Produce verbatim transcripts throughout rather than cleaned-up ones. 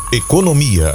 Economia.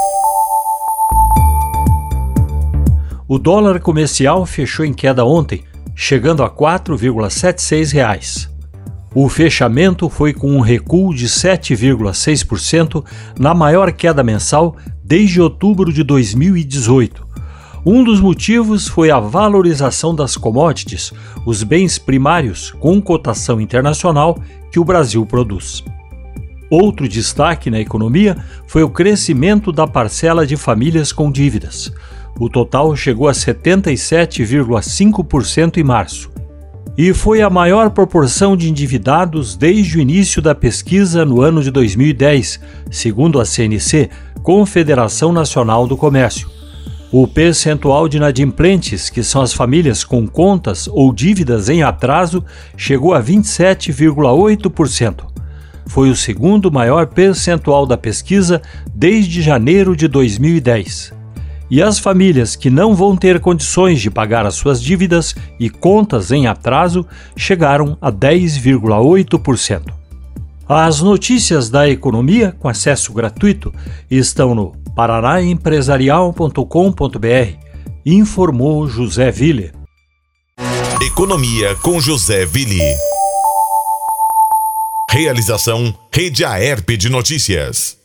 O dólar comercial fechou em queda ontem, chegando a quatro vírgula setenta e seis reais. O fechamento foi com um recuo de sete vírgula seis por cento na maior queda mensal desde outubro de dois mil e dezoito. Um dos motivos foi a valorização das commodities, os bens primários com cotação internacional que o Brasil produz. Outro destaque na economia foi o crescimento da parcela de famílias com dívidas. O total chegou a setenta e sete vírgula cinco por cento em março. E foi a maior proporção de endividados desde o início da pesquisa no ano de dois mil e dez, segundo a C N C, Confederação Nacional do Comércio. O percentual de inadimplentes, que são as famílias com contas ou dívidas em atraso, chegou a vinte e sete vírgula oito por cento. Foi o segundo maior percentual da pesquisa desde janeiro de dois mil e dez. E as famílias que não vão ter condições de pagar as suas dívidas e contas em atraso chegaram a dez vírgula oito por cento. As notícias da economia com acesso gratuito estão no paraná empresarial ponto com ponto b r, informou José Ville. Economia com José Ville. Realização Rede Aerp de Notícias.